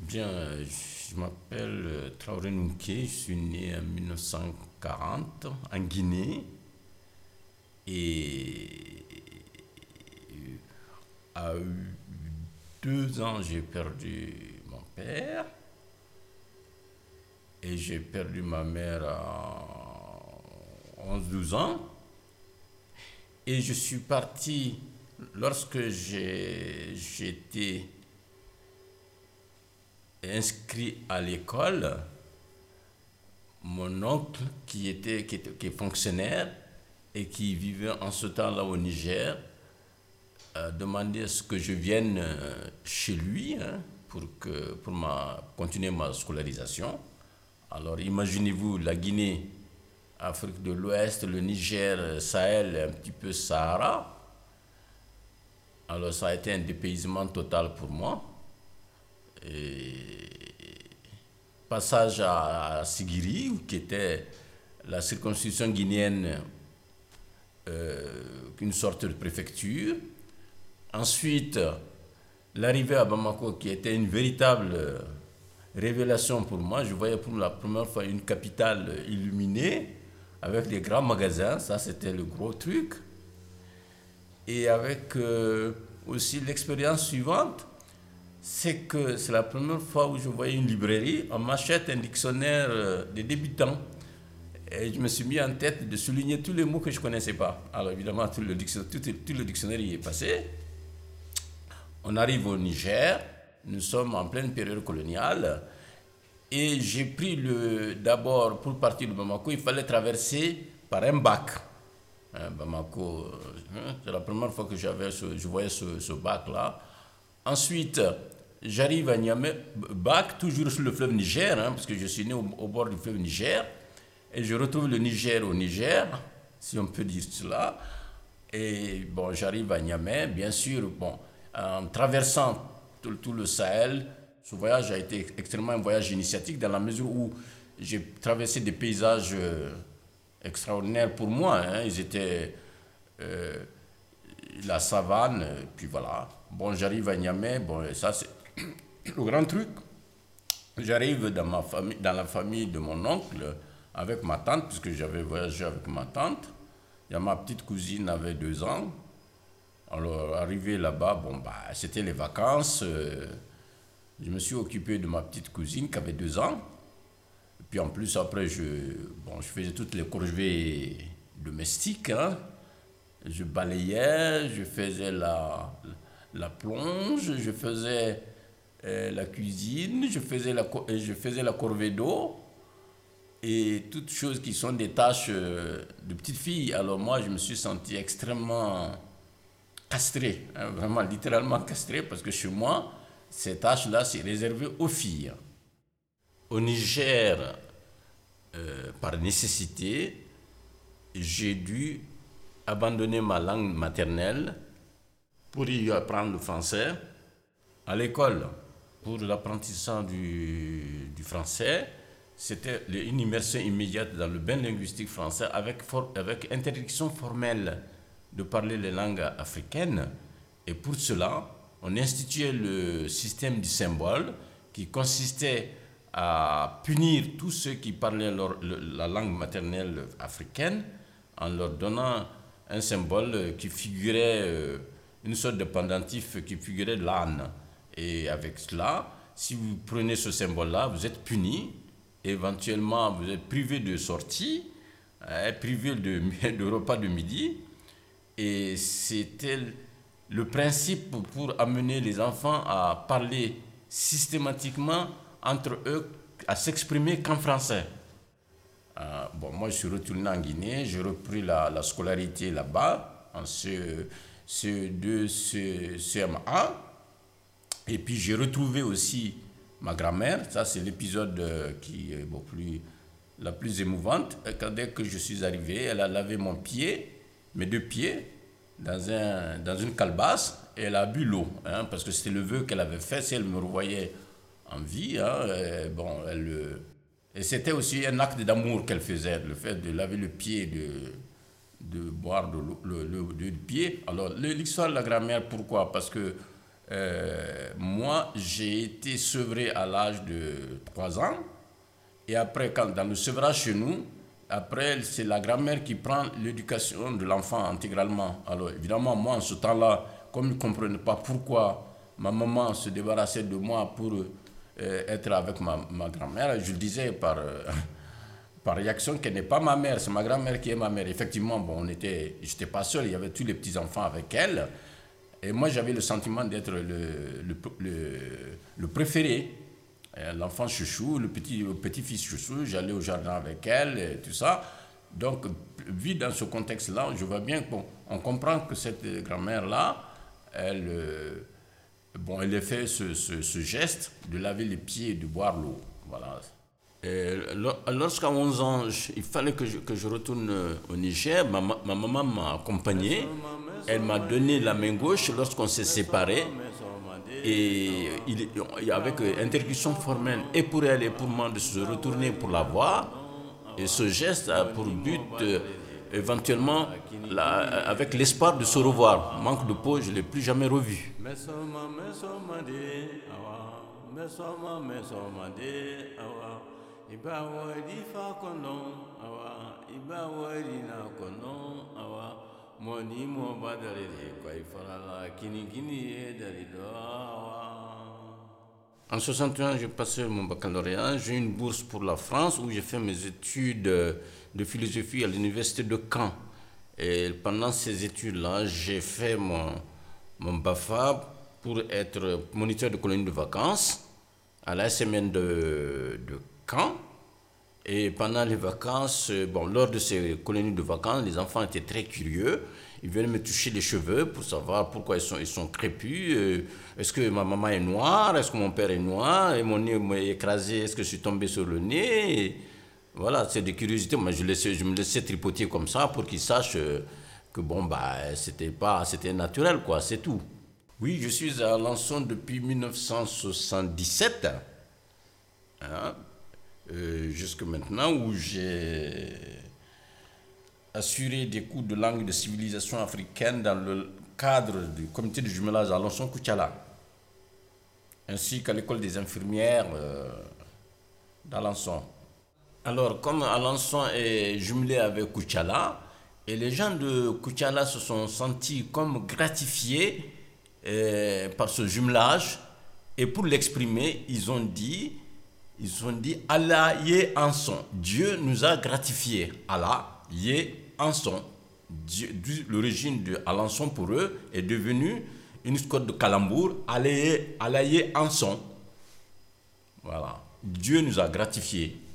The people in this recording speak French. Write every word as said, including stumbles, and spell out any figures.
Bien, euh, je m'appelle euh, Traoré Nunké, je suis né en mille neuf cent quarante en Guinée et à deux ans j'ai perdu mon père et j'ai perdu ma mère à onze douze ans et je suis parti lorsque j'ai, j'étais inscrit à l'école. Mon oncle qui était, qui était qui est fonctionnaire et qui vivait en ce temps-là au Niger a demandé à ce que je vienne euh, chez lui, hein, pour, que, pour ma, continuer ma scolarisation. Alors imaginez-vous la Guinée, Afrique de l'Ouest, le Niger, Sahel, un petit peu Sahara. Alors ça a été un dépaysement total pour moi. Et passage à, à Sigiri, qui était la circonscription guinéenne, euh, une sorte de préfecture. Ensuite, l'arrivée à Bamako, qui était une véritable révélation pour moi. Je voyais pour la première fois une capitale illuminée, avec des grands magasins, ça c'était le gros truc. Et avec euh, aussi l'expérience suivante, c'est que c'est la première fois où je voyais une librairie, on m'achète un dictionnaire euh, des débutants. Et je me suis mis en tête de souligner tous les mots que je ne connaissais pas. Alors évidemment, tout le, dictionnaire, tout, tout le dictionnaire y est passé. On arrive au Niger, nous sommes en pleine période coloniale. Et j'ai pris le, d'abord, pour partir de Bamako, il fallait traverser par un bac. Hein, Bamako, hein, c'est la première fois que j'avais ce, je voyais ce, ce bac-là. Ensuite, j'arrive à Niamey, bac, toujours sur le fleuve Niger, hein, parce que je suis né au, au bord du fleuve Niger. Et je retrouve le Niger au Niger, si on peut dire cela. Et bon, j'arrive à Niamey, bien sûr, bon, en traversant tout, tout le Sahel. Ce voyage a été extrêmement un voyage initiatique dans la mesure où j'ai traversé des paysages euh, extraordinaires pour moi. Hein. Ils étaient euh, la savane, puis voilà. Bon, j'arrive à Niamey, bon, et ça c'est le grand truc. J'arrive dans, ma famille, dans la famille de mon oncle avec ma tante, puisque j'avais voyagé avec ma tante. Il y a ma petite cousine avait deux ans. Alors, arrivé là-bas, bon, bah, c'était les vacances. Euh, je me suis occupé de ma petite cousine qui avait deux ans. Et puis en plus, après, je, bon, je faisais toutes les corvées domestiques. Hein. Je balayais, je faisais la, la plonge, je faisais euh, la cuisine, je faisais la, je faisais la corvée d'eau. Et toutes choses qui sont des tâches euh, de petite fille. Alors moi, je me suis senti extrêmement castré, hein, vraiment littéralement castré, parce que chez moi, ces tâches-là, c'est réservé aux filles. Au Niger, euh, par nécessité, j'ai dû abandonner ma langue maternelle pour y apprendre le français. À l'école, pour l'apprentissage du, du français, c'était une immersion immédiate dans le bain linguistique français avec, for, avec interdiction formelle de parler les langues africaines. Et pour cela, on instituait le système du symbole qui consistait à punir tous ceux qui parlaient leur, le, la langue maternelle africaine en leur donnant un symbole qui figurait, euh, une sorte de pendentif qui figurait l'âne. Et avec cela, si vous prenez ce symbole-là, vous êtes puni. Éventuellement, vous êtes privé de sortie, hein, privé de, de repas de midi. Et c'était le principe pour amener les enfants à parler systématiquement entre eux, à s'exprimer qu'en français. Euh, bon, moi, je suis retourné en Guinée, j'ai repris la, la scolarité là-bas, en C E deux, C M un. Et puis, j'ai retrouvé aussi ma grand-mère. Ça, c'est l'épisode qui est bon, plus, la plus émouvante. Quand, dès que je suis arrivé, elle a lavé mon pied, mes deux pieds, dans, un, dans une calebasse, et elle a bu l'eau, hein, parce que c'était le vœu qu'elle avait fait. Si elle me revoyait en vie, hein, et, bon, elle, et c'était aussi un acte d'amour qu'elle faisait, le fait de laver le pied, de, de boire de l'eau, le, le, le pied. Alors, l'histoire de la grand-mère, pourquoi? Parce que euh, moi, j'ai été sevré à l'âge de trois ans. Et après, quand, dans le sevrage chez nous, après, c'est la grand-mère qui prend l'éducation de l'enfant intégralement. Alors, évidemment, moi, en ce temps-là, comme je ne comprenais pas pourquoi ma maman se débarrassait de moi pour euh, être avec ma, ma grand-mère, je le disais par, euh, par réaction qu'elle n'est pas ma mère, c'est ma grand-mère qui est ma mère. Effectivement, bon, on était, je n'étais pas seul, il y avait tous les petits-enfants avec elle. Et moi, j'avais le sentiment d'être le, le, le, le préféré. L'enfant chouchou, le petit, le petit-fils chouchou, j'allais au jardin avec elle et tout ça. Donc, vu dans ce contexte-là, je vois bien qu'on on comprend que cette grand-mère-là, elle, euh, bon, elle a fait ce, ce, ce geste de laver les pieds et de boire l'eau. Voilà. Lorsqu'à onze ans, il fallait que je, que je retourne au Niger, ma, ma maman m'a accompagné. Elle m'a donné la main gauche lorsqu'on s'est séparés. Et il, avec interdiction formelle et pour elle et pour moi de se retourner pour la voir. Et ce geste a pour but euh, éventuellement la, avec l'espoir de se revoir. Manque de peau, je ne l'ai plus jamais revu. En soixante et un, j'ai passé mon baccalauréat. J'ai eu une bourse pour la France où j'ai fait mes études de philosophie à l'université de Caen. Et pendant ces études-là, j'ai fait mon, mon BAFA pour être moniteur de colonie de vacances à la S M N de, de Caen. Et pendant les vacances, bon, lors de ces colonies de vacances, les enfants étaient très curieux. Ils venaient me toucher les cheveux pour savoir pourquoi ils sont, ils sont crépus. Euh, est-ce que ma maman est noire? Est-ce que mon père est noir? Et mon nez m'est écrasé? Est-ce que je suis tombé sur le nez? Et voilà, c'est des curiosités. Moi, je, laissais, je me laissais tripoter comme ça pour qu'ils sachent que bon, bah, c'était pas, c'était naturel, quoi, c'est tout. Oui, je suis à Alençon depuis mille neuf cent soixante-dix-sept. Hein? Euh, jusque maintenant, où j'ai assuré des cours de langue de civilisation africaine dans le cadre du comité de jumelage Alençon-Koutiala, ainsi qu'à l'école des infirmières euh, d'Alençon. Alors, comme Alençon est jumelé avec Koutiala, et les gens de Koutiala se sont sentis comme gratifiés euh, par ce jumelage, et pour l'exprimer, ils ont dit Ils ont dit Allah yé anson. Dieu nous a gratifiés. Allah yé anson. L'origine de Alençon pour eux est devenue une code de calembour. Allah yé anson. Voilà. Dieu nous a gratifiés.